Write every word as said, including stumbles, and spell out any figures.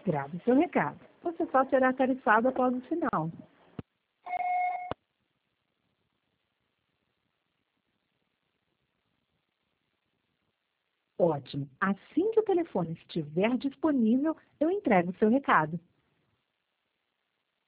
Grave seu recado. Você só será tarifado após o sinal. Ótimo. Assim que o telefone estiver disponível, eu entrego o seu recado.